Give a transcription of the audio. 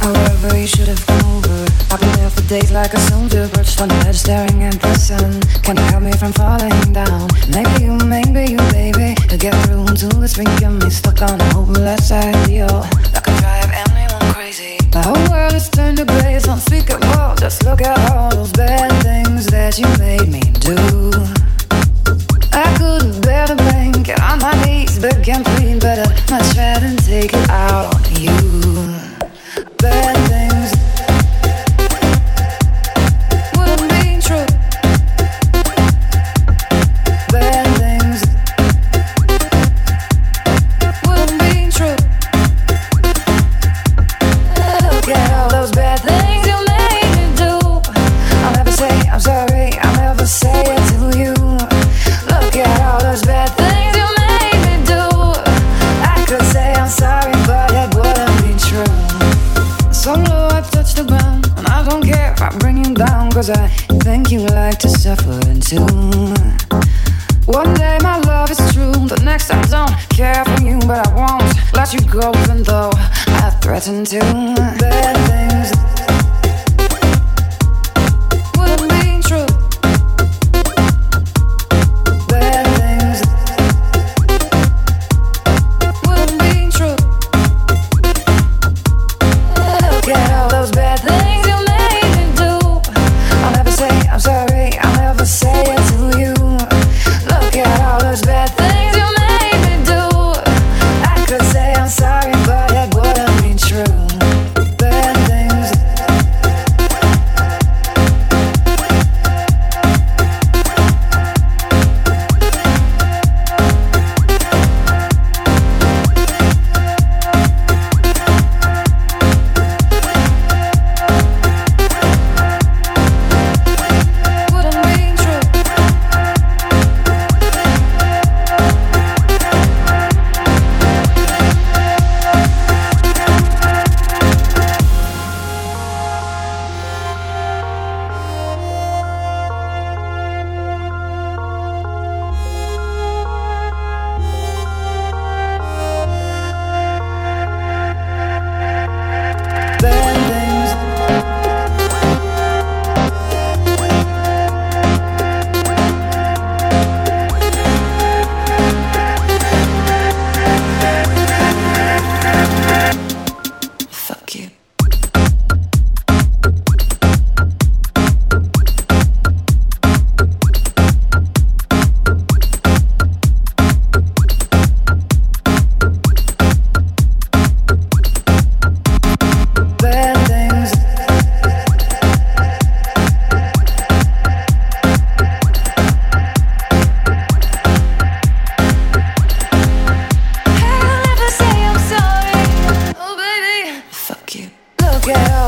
However, you should have come over. I've been there for days like a soldier, perched on the ledge staring at the sun. Can you help me from falling down? Maybe you, baby. To get through to this ring, get me stuck on a hopeless ideal that could drive anyone crazy. The whole world is turned to grey, it's unspeakable. Just look at all those bad things that you made me do. I could bear the blame, get on my knees, beg and plead, but I'd much rather take it out on you. Bad things wouldn't be true. Bad things wouldn't be true. Look at all those bad things you made me do. I'll never say I'm sorry, I'll never say it to you. Look at all those bad things you made me do. I could say I'm sorry, but it wouldn't be true. So low I touch the ground, and I don't care if I bring you down, cause I think you like to suffer too. One day my love is true, the next I don't care for you, but I won't let you go even though I threaten to. Bad things wouldn't be true. Bad things wouldn't be true. Look at all those bad things you made me do. I'll never say I'm sorry, I'll never say it to you. Look at all those bad things you made me do. I could say I'm sorry, but it wouldn't be true. Bad things wouldn't be true. Bad things fuck you. Bad things I'll never say I'm sorry. Oh baby, fuck you. Look at all